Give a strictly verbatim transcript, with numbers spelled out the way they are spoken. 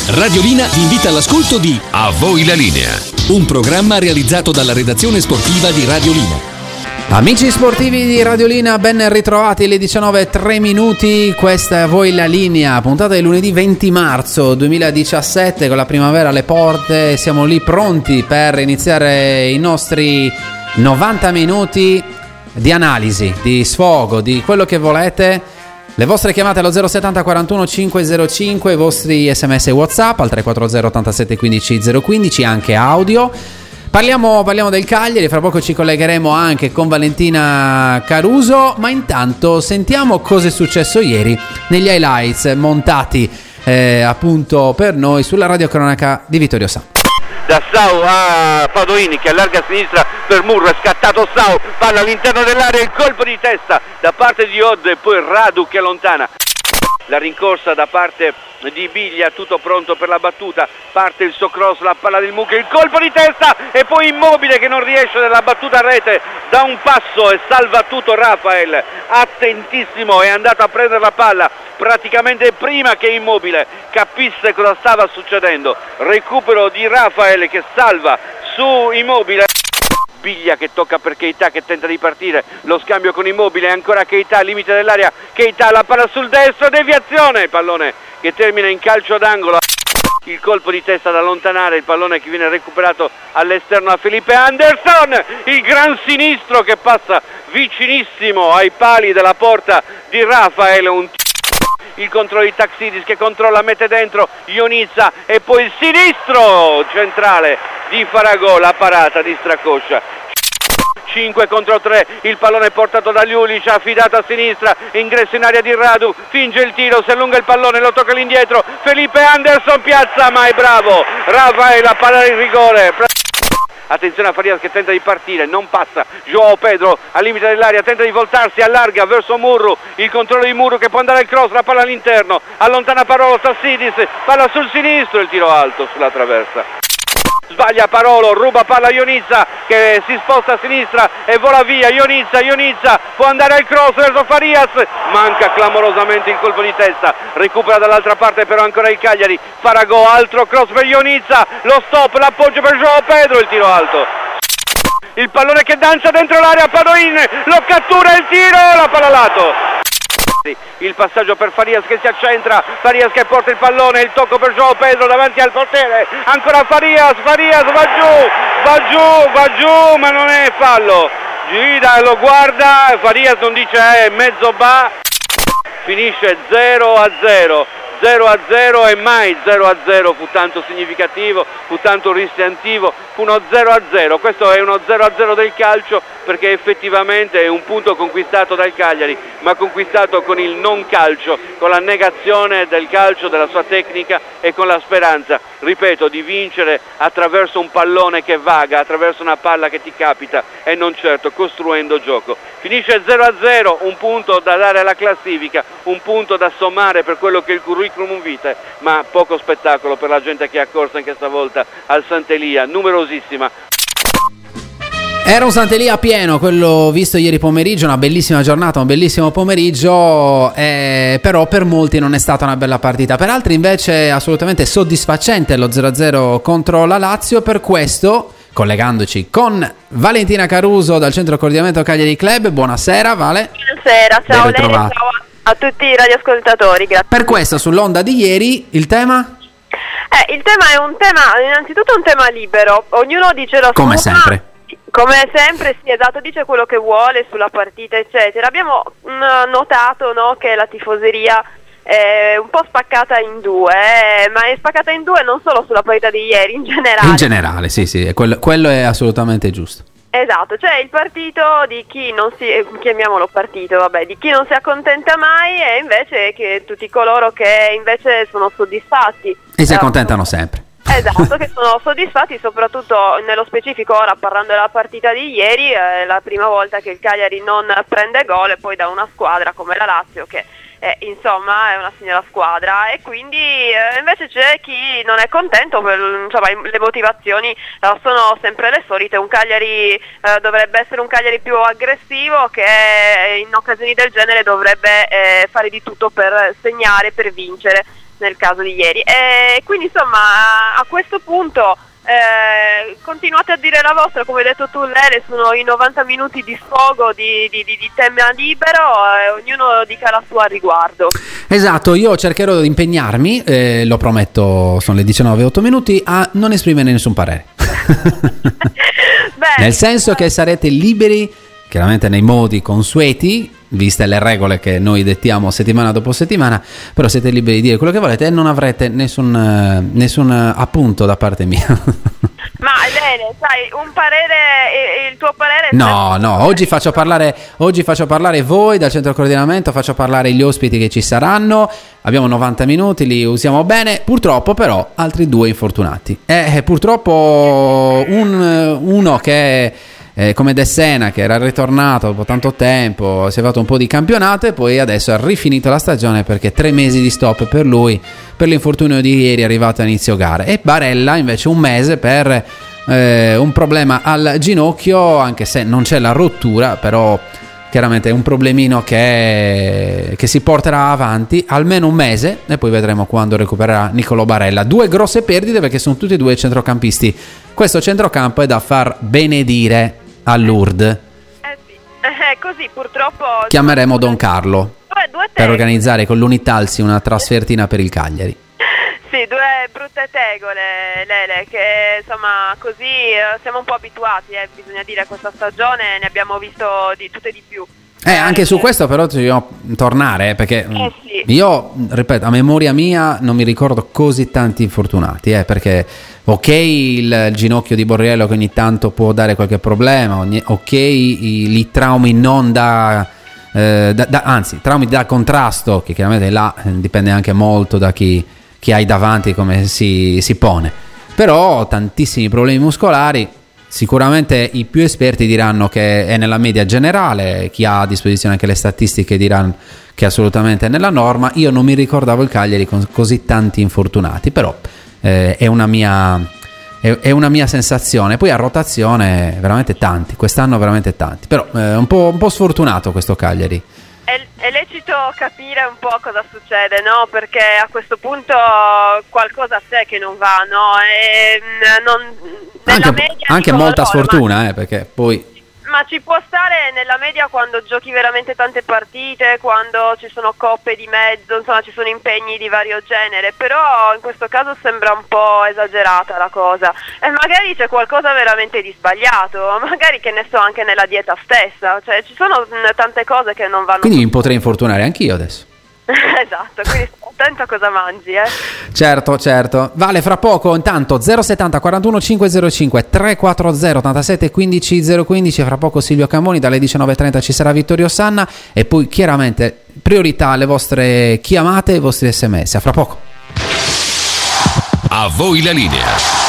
Radiolina vi invita all'ascolto di A Voi la Linea, un programma realizzato dalla redazione sportiva di Radiolina. Amici sportivi di Radiolina, ben ritrovati alle diciannove e tre minuti. Questa è A Voi la Linea, puntata di lunedì venti marzo duemiladiciassette, con la primavera alle porte. Siamo lì pronti per iniziare i nostri novanta minuti di analisi, di sfogo, di quello che volete. Le vostre chiamate allo zero settanta quarantuno cinquecentocinque, i vostri sms e WhatsApp al tre quattro zero ottantasette quindici zero quindici, anche audio. Parliamo, parliamo del Cagliari, fra poco ci collegheremo anche con Valentina Caruso, ma intanto sentiamo cosa è successo ieri negli highlights montati eh, appunto per noi sulla radiocronaca di Vittorio Sa. Da Sau a Padoini che allarga a sinistra per Murro, è scattato Sau, palla all'interno dell'area, il colpo di testa da parte di Odd e poi Radu che allontana. La rincorsa da parte di Biglia, tutto pronto per la battuta, parte il suo cross, la palla del Mucchi, il colpo di testa e poi Immobile che non riesce nella battuta a rete da un passo e salva tutto. Rafael, attentissimo, è andato a prendere la palla praticamente prima che Immobile capisse cosa stava succedendo. Recupero di Rafael che salva su Immobile. Biglia che tocca per Keita che tenta di partire, lo scambio con Immobile, ancora Keita al limite dell'area, Keita la palla sul destro, deviazione, pallone che termina in calcio d'angolo, il colpo di testa da allontanare, il pallone che viene recuperato all'esterno a Felipe Anderson, il gran sinistro che passa vicinissimo ai pali della porta di Rafael, un il controllo di Taxidis che controlla, mette dentro Ionizza e poi il sinistro centrale di Faragò, la parata di Stracoscia. cinque contro tre, il pallone portato da Ljulic, affidato a sinistra, ingresso in area di Radu, finge il tiro, si allunga il pallone, lo tocca all'indietro, Felipe Anderson piazza, ma è bravo Rafael a parare in rigore. Attenzione a Farias che tenta di partire, non passa, João Pedro al limite dell'area, tenta di voltarsi, allarga verso Murru, il controllo di Murru che può andare al cross, la palla all'interno, allontana Parolo, Tassidis, palla sul sinistro, il tiro alto sulla traversa. Sbaglia Parolo, ruba palla Ionizza che si sposta a sinistra e vola via, Ionizza, Ionizza può andare al cross verso Farias, manca clamorosamente il colpo di testa, recupera dall'altra parte però ancora il Cagliari, Faragò, altro cross per Ionizza, lo stop, l'appoggio per João Pedro, il tiro alto. Il pallone che dancia dentro l'area, Padoin lo cattura, il tiro, la palla a lato. Il passaggio per Farias che si accentra, Farias che porta il pallone, il tocco per João Pedro davanti al portiere, ancora Farias, Farias va giù, va giù, va giù, ma non è fallo. Gira, lo guarda, Farias non dice eh, mezzo ba, finisce zero a zero. zero a zero e mai zero a zero fu tanto significativo, fu tanto rischiantivo, fu uno zero a zero, questo è uno zero a zero del calcio perché effettivamente è un punto conquistato dal Cagliari, ma conquistato con il non calcio, con la negazione del calcio, della sua tecnica e con la speranza, ripeto, di vincere attraverso un pallone che vaga, attraverso una palla che ti capita e non certo costruendo gioco. Finisce zero a zero, un punto da dare alla classifica, un punto da sommare per quello che è il curriculum vitae, ma poco spettacolo per la gente che è accorsa anche stavolta al Sant'Elia, numerosissima. Era un Sant'Elia pieno quello visto ieri pomeriggio, una bellissima giornata, un bellissimo pomeriggio, eh, però per molti non è stata una bella partita, per altri invece assolutamente soddisfacente lo zero a zero contro la Lazio. Per questo, collegandoci con Valentina Caruso dal Centro Coordinamento Cagliari Club, buonasera Vale. Buonasera, ciao Lele, ciao a tutti i radioascoltatori, grazie. Per questo, sull'onda di ieri, il tema? Eh, il tema è un tema, innanzitutto un tema libero, ognuno dice la sua. Come sempre. Come sempre, sì, esatto, dice quello che vuole sulla partita, eccetera. Abbiamo mh, notato, no, che la tifoseria è un po' spaccata in due, eh, ma è spaccata in due non solo sulla partita di ieri, in generale. In generale, sì, sì, quello, quello è assolutamente giusto. Esatto, cioè il partito di chi non si, chiamiamolo partito, vabbè, di chi non si accontenta mai e invece che tutti coloro che invece sono soddisfatti. E si accontentano sempre. Esatto, che sono soddisfatti, soprattutto nello specifico ora parlando della partita di ieri, è la prima volta che il Cagliari non prende gol e poi da una squadra come la Lazio che eh, insomma è una signora squadra e quindi eh, invece c'è chi non è contento, per, insomma le motivazioni eh, sono sempre le solite. Un Cagliari eh, dovrebbe essere un Cagliari più aggressivo che in occasioni del genere dovrebbe eh, fare di tutto per segnare, per vincere. nel caso di ieri. E quindi insomma a questo punto eh, continuate a dire la vostra, come hai detto tu Lele, sono i novanta minuti di sfogo, di, di, di, di tema libero, e ognuno dica la sua al riguardo. Esatto, io cercherò di impegnarmi, eh, lo prometto, sono le diciannove e otto minuti, a non esprimere nessun parere. Beh, nel senso che sarete liberi, chiaramente nei modi consueti, viste le regole che noi dettiamo settimana dopo settimana, però siete liberi di dire quello che volete e non avrete nessun, nessun appunto da parte mia. Ma Lele, sai, un parere, il tuo parere... No, no, oggi faccio parlare oggi faccio parlare voi dal centro coordinamento, faccio parlare gli ospiti che ci saranno, abbiamo novanta minuti, li usiamo bene, purtroppo però altri due infortunati. E eh, purtroppo un, uno che... Eh, come De Sena, che era ritornato dopo tanto tempo, si è fatto un po' di campionato e poi adesso ha rifinito la stagione perché tre mesi di stop per lui per l'infortunio di ieri arrivato a inizio gara, e Barella invece un mese per eh, un problema al ginocchio, anche se non c'è la rottura, però chiaramente è un problemino che, che si porterà avanti almeno un mese e poi vedremo quando recupererà Nicolò Barella. Due grosse perdite perché sono tutti e due centrocampisti. Questo centrocampo è da far benedire a Lourdes. Eh sì, eh, così purtroppo... Chiameremo Don Carlo due, due per organizzare con l'Unitalsi una trasfertina per il Cagliari. Sì, due brutte tegole, Lele, che insomma così eh, siamo un po' abituati, eh, bisogna dire, a questa stagione ne abbiamo visto di tutte e di più. Eh, anche su questo però dobbiamo tornare, eh, perché eh sì. io, ripeto, a memoria mia non mi ricordo così tanti infortunati, eh, perché ok il, il ginocchio di Borriello che ogni tanto può dare qualche problema, ogni, ok i, i traumi non da, eh, da, da, anzi traumi da contrasto, che chiaramente là eh, dipende anche molto da chi, chi hai davanti, come si, si pone, però tantissimi problemi muscolari. Sicuramente i più esperti diranno che è nella media generale, chi ha a disposizione anche le statistiche diranno che assolutamente è nella norma. Io non mi ricordavo il Cagliari con così tanti infortunati, però eh, è una mia è, è una mia sensazione. Poi a rotazione veramente tanti, quest'anno veramente tanti, però eh, un po', un po' sfortunato questo Cagliari. È, è lecito capire un po' cosa succede, no? Perché a questo punto qualcosa c'è che non va, no? E, non, nella anche media anche dico molta loro, sfortuna, ma, eh, perché poi... Ma ci può stare nella media quando giochi veramente tante partite, quando ci sono coppe di mezzo, insomma ci sono impegni di vario genere, però in questo caso sembra un po' esagerata la cosa e magari c'è qualcosa veramente di sbagliato, magari, che ne so, anche nella dieta stessa, cioè ci sono mh, tante cose che non vanno. Quindi mi potrei infortunare anch'io adesso. Esatto, quindi sto attento a cosa mangi, eh. Certo, certo. Vale, fra poco intanto zero settanta quarantuno cinquecentocinque trequaranta ottantasette quindici zero quindici, fra poco Silvio Camboni, dalle diciannove e trenta ci sarà Vittorio Sanna e poi chiaramente priorità alle vostre chiamate e ai vostri sms. A fra poco. A voi la linea.